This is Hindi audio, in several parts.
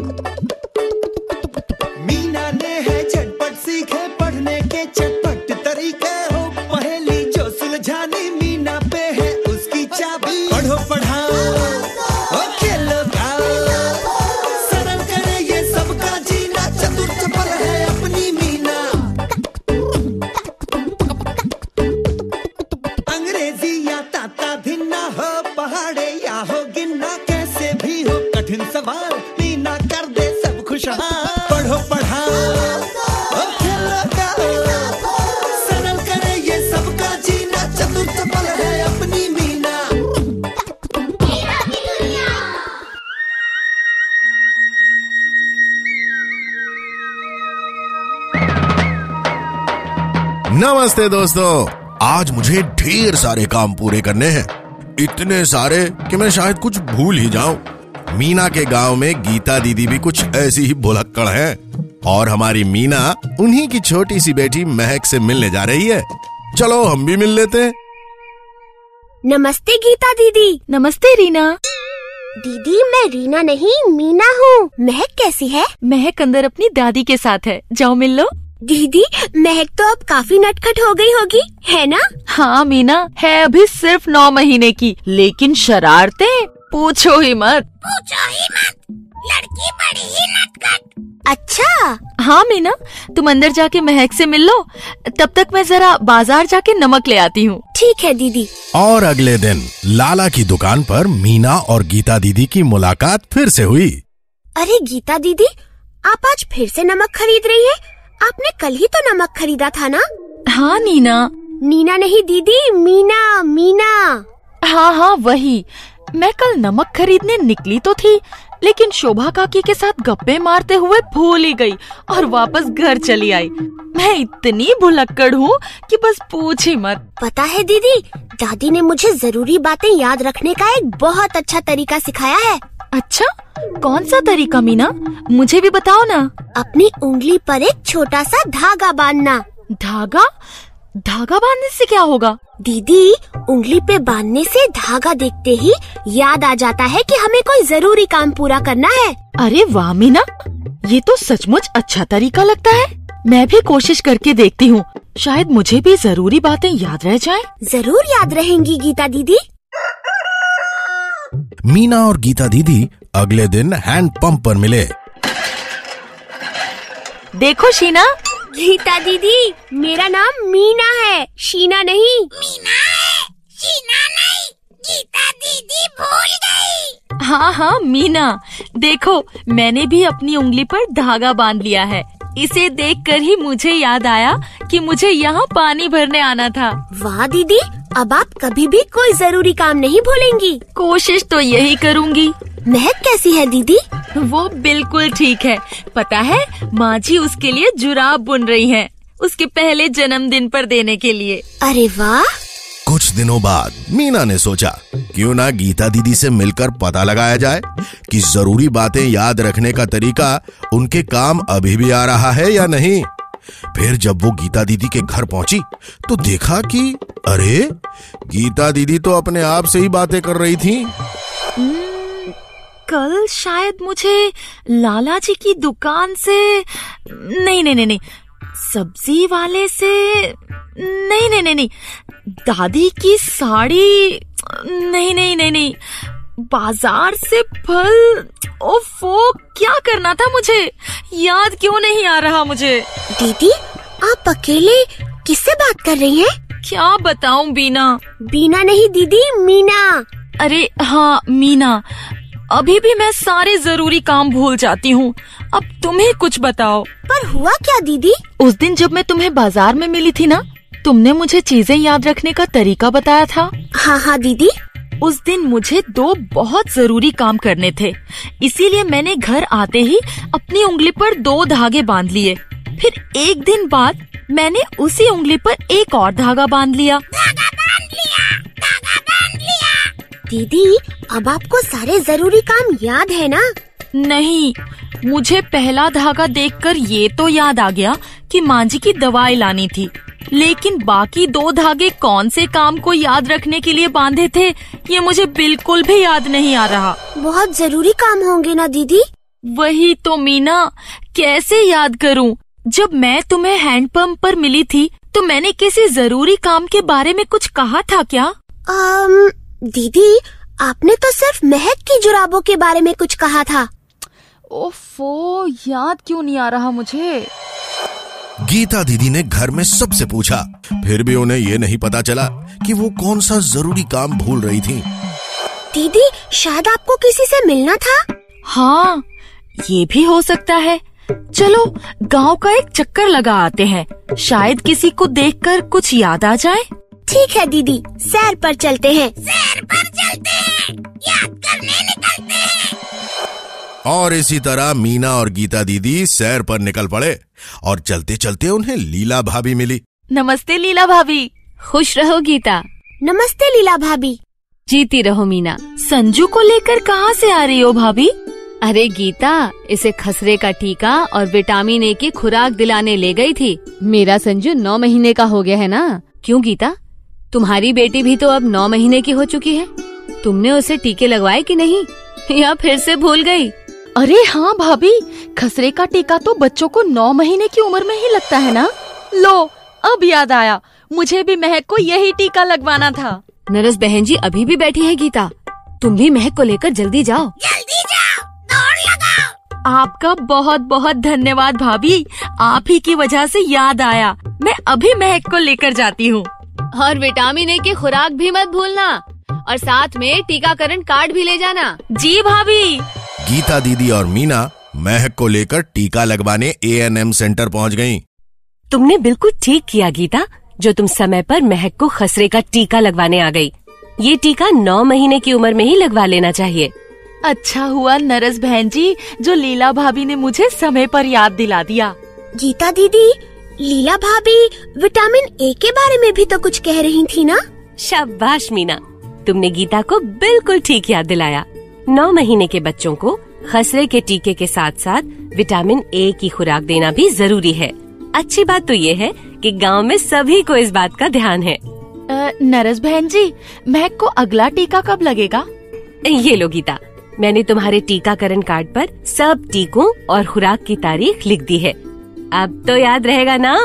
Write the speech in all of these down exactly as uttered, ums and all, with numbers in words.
मीना ने है झटपट सीखे पढ़ने के चटपट तरीके हो, पहेली जो सुलझानी मीना पे है उसकी चाबी। पढ़ो पढ़ाओ और खेलो गाओ, सरल करे ये सबका जीना, चतुर चपल है अपनी मीना। अंग्रेजी या ताता धिन्ना हो, पहाड़े या हो गिन्ना, कैसे भी हो कठिन सवाल मीना कर दे सब खुशहाल। पढ़ो पढ़ाओ और खेलो गाओ, सरल करे ये सबका जीना, चतुर चपल है अपनी मीना। नमस्ते दोस्तों, आज मुझे ढेर सारे काम पूरे करने हैं, इतने सारे कि मैं शायद कुछ भूल ही जाऊं। मीना के गांव में गीता दीदी भी कुछ ऐसी ही भुलक्कड़ है और हमारी मीना उन्हीं की छोटी सी बेटी महक से मिलने जा रही है। चलो हम भी मिल लेते हैं। नमस्ते गीता दीदी। नमस्ते रीना। दीदी मैं रीना नहीं मीना हूँ। महक कैसी है? महक अंदर अपनी दादी के साथ है, जाओ मिल लो। दीदी महक तो अब काफी नटखट हो गई होगी, है ना? हाँ मीना, है अभी सिर्फ नौ महीने की, लेकिन शरारतें पूछो ही मत। पूछो ही मत, लड़की बड़ी ही नटखट। अच्छा हाँ मीना, तुम अंदर जाके महक से मिल लो, तब तक मैं जरा बाजार जाके नमक ले आती हूँ। ठीक है दीदी। और अगले दिन लाला की दुकान पर मीना और गीता दीदी की मुलाकात फिर से हुई। अरे गीता दीदी, आप आज फिर से नमक खरीद रही हैं? आपने कल ही तो नमक खरीदा था ना? हाँ नीना। नीना नहीं दीदी, मीना मीना। हाँ हाँ वही। मैं कल नमक खरीदने निकली तो थी, लेकिन शोभा काकी के साथ गप्पे मारते हुए भूल ही गई और वापस घर चली आई। मैं इतनी भुलक्कड़ हूँ कि बस पूछ ही मत। पता है दीदी, दादी ने मुझे जरूरी बातें याद रखने का एक बहुत अच्छा तरीका सिखाया है। अच्छा, कौन सा तरीका मीना? मुझे भी बताओ ना। अपनी उंगली पर एक छोटा सा धागा बांधना। धागा? धागा बांधने से क्या होगा? दीदी उंगली पे बांधने से धागा देखते ही याद आ जाता है कि हमें कोई जरूरी काम पूरा करना है। अरे वाह मीना, ये तो सचमुच अच्छा तरीका लगता है। मैं भी कोशिश करके देखती हूँ, शायद मुझे भी जरूरी बातें याद रह जाएं। जरूर याद रहेंगी गीता दीदी। मीना और गीता दीदी अगले दिन हैंड पंप पर मिले। देखो शीना। गीता दीदी, मेरा नाम मीना है, शीना नहीं। मीना है, शीना नहीं। गीता दीदी भूल गई। हाँ हाँ मीना, देखो मैंने भी अपनी उंगली पर धागा बांध लिया है। इसे देखकर ही मुझे याद आया कि मुझे यहाँ पानी भरने आना था। वाह दीदी, अब आप कभी भी कोई जरूरी काम नहीं भूलेंगी। कोशिश तो यही करूँगी। महक कैसी है दीदी? वो बिल्कुल ठीक है। पता है, माँ जी उसके लिए जुराब बुन रही हैं, उसके पहले जन्मदिन पर देने के लिए। अरे वाह। कुछ दिनों बाद मीना ने सोचा क्यों ना गीता दीदी से मिलकर पता लगाया जाए कि जरूरी बातें याद रखने का तरीका उनके काम अभी भी आ रहा है या नहीं। फिर जब वो गीता दीदी के घर पहुंची तो देखा कि अरे गीता दीदी तो अपने आप से ही बातें कर रही थी। कल शायद मुझे लाला जी की दुकान से नहीं नहीं नहीं नहीं सब्जी वाले से नहीं नहीं नहीं नहीं दादी की साड़ी नहीं नहीं नहीं नहीं बाजार से फल। ओफो, क्या करना था मुझे, याद क्यों नहीं आ रहा मुझे। दीदी आप अकेले किससे बात कर रही हैं? क्या बताऊं बीना। बीना नहीं दीदी, मीना। अरे हाँ मीना, अभी भी मैं सारे जरूरी काम भूल जाती हूँ। अब तुम्हें कुछ बताओ। पर हुआ क्या दीदी? उस दिन जब मैं तुम्हें बाजार में मिली थी ना, तुमने मुझे चीजें याद रखने का तरीका बताया था। हाँ हाँ दीदी। उस दिन मुझे दो बहुत जरूरी काम करने थे, इसीलिए मैंने घर आते ही अपनी उंगली पर दो धागे बांध लिए। फिर एक दिन बाद मैंने उसी उंगली पर एक और धागा बांध लिया। धागा बांध लिया, धागा बांध लिया। दीदी अब आपको सारे जरूरी काम याद है ना? नहीं, मुझे पहला धागा देखकर ये तो याद आ गया कि माँ जी की दवाई लानी थी, लेकिन बाकी दो धागे कौन से काम को याद रखने के लिए बांधे थे ये मुझे बिल्कुल भी याद नहीं आ रहा। बहुत जरूरी काम होंगे ना दीदी? वही तो मीना, कैसे याद करूं? जब मैं तुम्हें हैंडपंप पर मिली थी तो मैंने किसी जरूरी काम के बारे में कुछ कहा था क्या? आम, दीदी, आपने तो सिर्फ महक की जुराबों के बारे में कुछ कहा था। ओफो, याद क्यों नहीं आ रहा मुझे? गीता दीदी ने घर में सबसे पूछा, फिर भी उन्हें ये नहीं पता चला कि वो कौन सा जरूरी काम भूल रही थी। दीदी, शायद आपको किसी से मिलना था। हाँ, ये भी हो सकता है। चलो गांव का एक चक्कर लगा आते हैं, शायद किसी को देखकर कुछ याद आ जाए। ठीक है दीदी, सैर पर चलते हैं। सैर पर चलते हैं, याद करने निकलते हैं। और इसी तरह मीना और गीता दीदी सैर पर निकल पड़े और चलते चलते उन्हें लीला भाभी मिली। नमस्ते लीला भाभी। खुश रहो गीता। नमस्ते लीला भाभी। जीती रहो मीना। संजू को लेकर कहाँ से आ रही हो भाभी? अरे गीता, इसे खसरे का टीका और विटामिन ए की खुराक दिलाने ले गई थी। मेरा संजू नौ महीने का हो गया है ना। क्यों गीता, तुम्हारी बेटी भी तो अब नौ महीने की हो चुकी है। तुमने उसे टीके लगवाए कि नहीं, या फिर से भूल गई? अरे हाँ भाभी, खसरे का टीका तो बच्चों को नौ महीने की उम्र में ही लगता है ना। लो, अब याद आया, मुझे भी महक को यही टीका लगवाना था। नरस बहन जी अभी भी बैठी है गीता, तुम भी महक को लेकर जल्दी जाओ। जल्दी जाओ, दौड़ लगाओ। आपका बहुत बहुत धन्यवाद भाभी, आप ही की वजह से याद आया। मैं अभी महक को लेकर जाती हूँ। और विटामिन ए की खुराक भी मत भूलना, और साथ में टीकाकरण कार्ड भी ले जाना। जी भाभी। गीता दीदी और मीना महक को लेकर टीका लगवाने ए एन एम सेंटर पहुंच गईं। तुमने बिल्कुल ठीक किया गीता, जो तुम समय पर महक को खसरे का टीका लगवाने आ गई। ये टीका नौ महीने की उम्र में ही लगवा लेना चाहिए। अच्छा हुआ नरस बहन जी, जो लीला भाभी ने मुझे समय पर याद दिला दिया। गीता दीदी, लीला भाभी विटामिन ए के बारे में भी तो कुछ कह रही थी ना? शाबाश मीना, तुमने गीता को बिल्कुल ठीक याद दिलाया। नौ महीने के बच्चों को खसरे के टीके के साथ साथ विटामिन ए की खुराक देना भी जरूरी है। अच्छी बात तो ये है कि गांव में सभी को इस बात का ध्यान है। आ, नरस बहन जी, महक को अगला टीका कब लगेगा? ये लो गीता, मैंने तुम्हारे टीकाकरण कार्ड पर सब टीकों और खुराक की तारीख लिख दी है। अब तो याद रहेगा ना?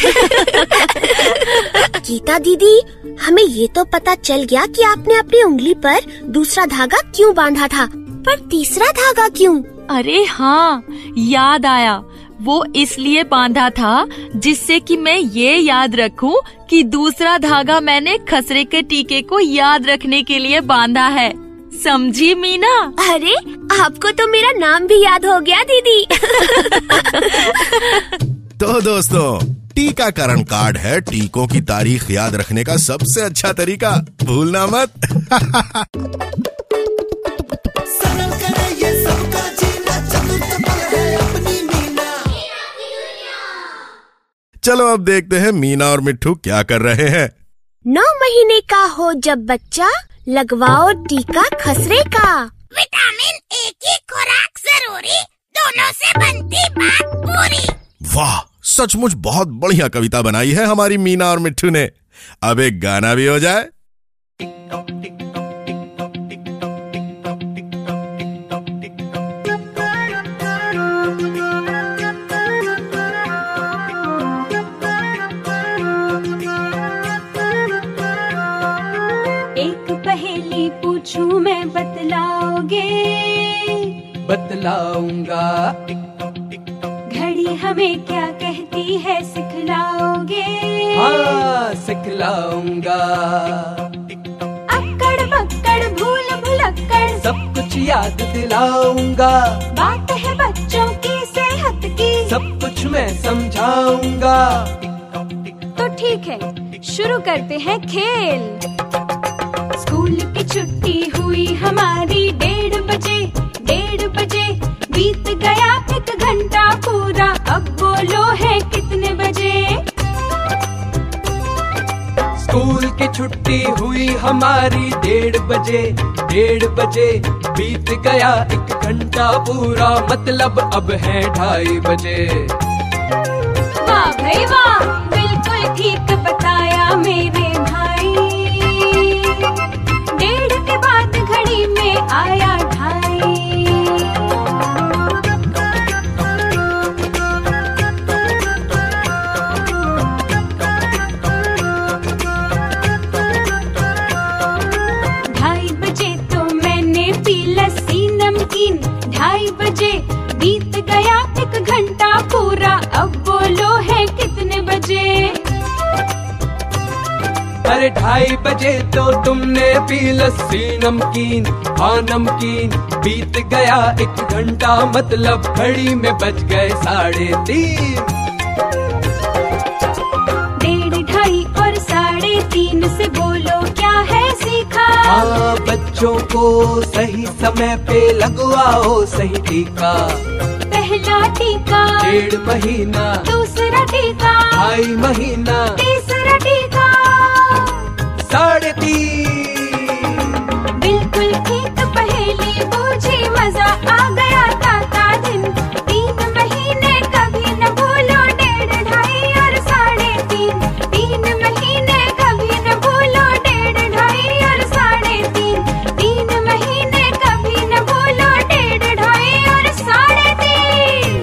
गीता दीदी, हमें ये तो पता चल गया कि आपने अपनी उंगली पर दूसरा धागा क्यों बांधा था, पर तीसरा धागा क्यों? अरे हाँ, याद आया। वो इसलिए बांधा था जिससे कि मैं ये याद रखूं कि दूसरा धागा मैंने खसरे के टीके को याद रखने के लिए बांधा है। समझी मीना? अरे, आपको तो मेरा नाम भी याद हो गया दीदी। तो दोस्तों, टीकाकरण कार्ड है टीकों की तारीख याद रखने का सबसे अच्छा तरीका, भूलना मत। सरल करे ये सबका जीना, चतुर चपल है अपनी मीना। चलो अब देखते हैं मीना और मिट्ठू क्या कर रहे हैं। नौ महीने का हो जब बच्चा, लगवाओ टीका खसरे का। विटामिन ए की खुराक जरूरी, दोनों से बनती बात पूरी। वाह, सचमुच बहुत बढ़िया कविता बनाई है हमारी मीना और मिट्ठू ने। अब एक गाना भी हो जाए। एक पहेली पूछूं मैं, बतलाओगे? बतलाऊंगा। घड़ी हमें क्या कहती है, सिखलाओगे? हाँ, सिखलाऊंगा। अक्कड़ बक्कड़ भूल भुलक्कड़, सब कुछ याद दिलाऊंगा। बात है बच्चों की सेहत की, सब कुछ मैं समझाऊंगा। तो ठीक है, शुरू करते हैं खेल। स्कूल की छुट्टी हुई हमारी, डेढ़ बजे डेढ़ बजे बीत गया एक घंटा पूरा, अब बोलो है कितने बजे? स्कूल की छुट्टी हुई हमारी, डेढ़ बजे डेढ़ बजे बीत गया एक घंटा पूरा, मतलब अब है ढाई बजे। वाह भाई वाह, बिल्कुल ठीक बताया मेरे भाई। डेढ़ के बाद घड़ी में आया ढाई। गया एक घंटा पूरा, अब बोलो है कितने बजे? अरे ढाई बजे तो तुमने पी लस्सी नमकीन, हाँ नमकीन। बीत गया एक घंटा मतलब घड़ी में बज गए साढ़े तीन। डेढ़ ढाई और साढ़े तीन से बोलो क्या है सीखा? हाँ, बच्चों को सही समय पे लगवाओ सही टीका। पहला टीका डेढ़ महीना, दूसरा टीका ढाई महीना, तीसरा टीका साढ़े तीन। बिल्कुल ठीक पहेली बूझी, मजा आ गया ताता दिन। तीन महीने कभी न भूलो, डेढ़ ढाई और साढ़े तीन। तीन महीने कभी न भूलो, डेढ़ ढाई और साढ़े तीन। तीन महीने कभी न भूलो, डेढ़ ढाई और साढ़े तीन।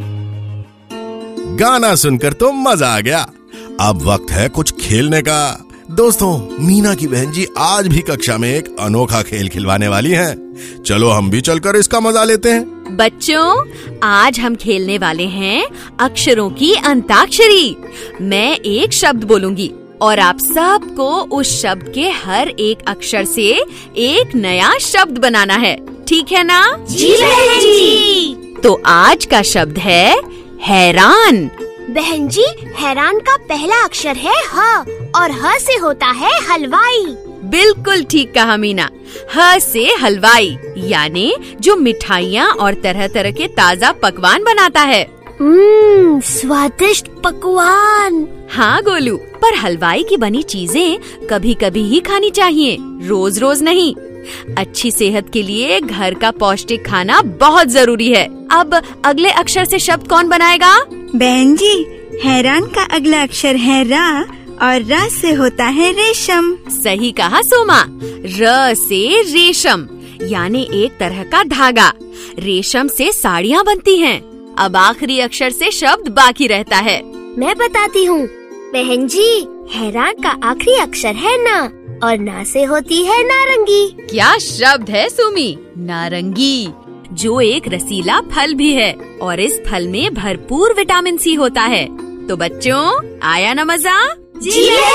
गाना सुनकर तो मजा आ गया। अब वक्त है कुछ खेलने का। दोस्तों, मीना की बहन जी आज भी कक्षा में एक अनोखा खेल खिलवाने वाली हैं। चलो हम भी चलकर इसका मजा लेते हैं। बच्चों, आज हम खेलने वाले हैं अक्षरों की अंताक्षरी। मैं एक शब्द बोलूंगी और आप सबको उस शब्द के हर एक अक्षर से एक नया शब्द बनाना है, ठीक है ना? जी बहन जी। तो आज का शब्द है हैरान। बहन जी, हैरान का पहला अक्षर है ह और ह से होता है हलवाई। बिल्कुल ठीक कहा मीना। ह से हलवाई, यानी जो मिठाइयाँ और तरह तरह के ताज़ा पकवान बनाता है। हम्म, स्वादिष्ट पकवान। हाँ गोलू, पर हलवाई की बनी चीजें कभी कभी ही खानी चाहिए, रोज रोज नहीं। अच्छी सेहत के लिए घर का पौष्टिक खाना बहुत जरूरी है। अब अगले अक्षर से शब्द कौन बनाएगा? बहन जी, हैरान का अगला अक्षर है रा और रा से होता है रेशम। सही कहा सोमा। र से रेशम, यानी एक तरह का धागा। रेशम से साड़ियाँ बनती हैं। अब आखिरी अक्षर से शब्द बाकी रहता है। मैं बताती हूँ बहन जी, हैरान का आखिरी अक्षर है ना और ना से होती है नारंगी। क्या शब्द है सुमी? नारंगी, जो एक रसीला फल भी है और इस फल में भरपूर विटामिन सी होता है। तो बच्चों, आया ना मजा? जी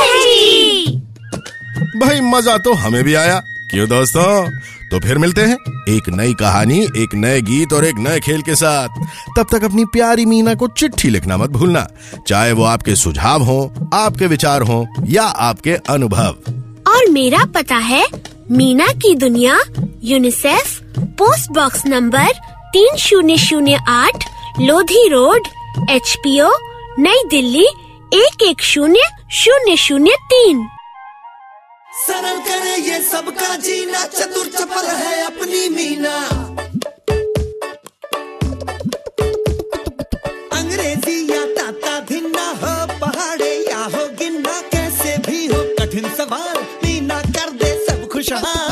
जी। भाई मजा तो हमें भी आया। क्यों दोस्तों? तो फिर मिलते हैं एक नई कहानी, एक नए गीत और एक नए खेल के साथ। तब तक अपनी प्यारी मीना को चिट्ठी लिखना मत भूलना, चाहे वो आपके सुझाव हों, आपके विचार हों या आपके अनुभव। और मेरा पता है मीना की दुनिया, यूनिसेफ, पोस्ट बॉक्स नंबर तीन शून्य शून्य आठ, Lodhi road, H P O, नई दिल्ली एक एक शून्य शून्य शून्य तीन। सरल करे ये सबका जीना, चतुर चपल है अपनी मीना। अंग्रेजी या ताता धिन्ना हो, पहाड़े या हो गिन्ना, कैसे भी हो कठिन सवाल मीना कर दे सब खुशहाल।